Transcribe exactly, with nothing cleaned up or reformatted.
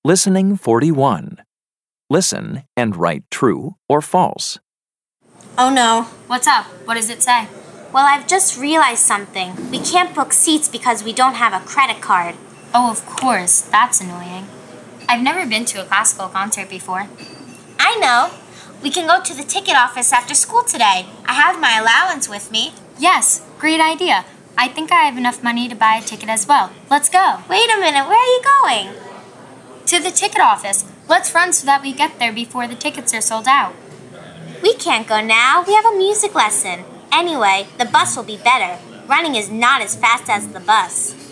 Listening forty-one. Listen and write true or false. Oh no. What's up? What does it say? Well, I've just realized something. We can't book seats because we don't have a credit card. Oh, of course. That's annoying. I've never been to a classical concert before. I know. We can go to the ticket office after school today. I have my allowance with me. Yes, great idea. I think I have enough money to buy a ticket as well. Let's go. Wait a minute, where are you going? To the ticket office. Let's run so that we get there before the tickets are sold out. We can't go now. We have a music lesson. Anyway, the bus will be better. Running is not as fast as the bus.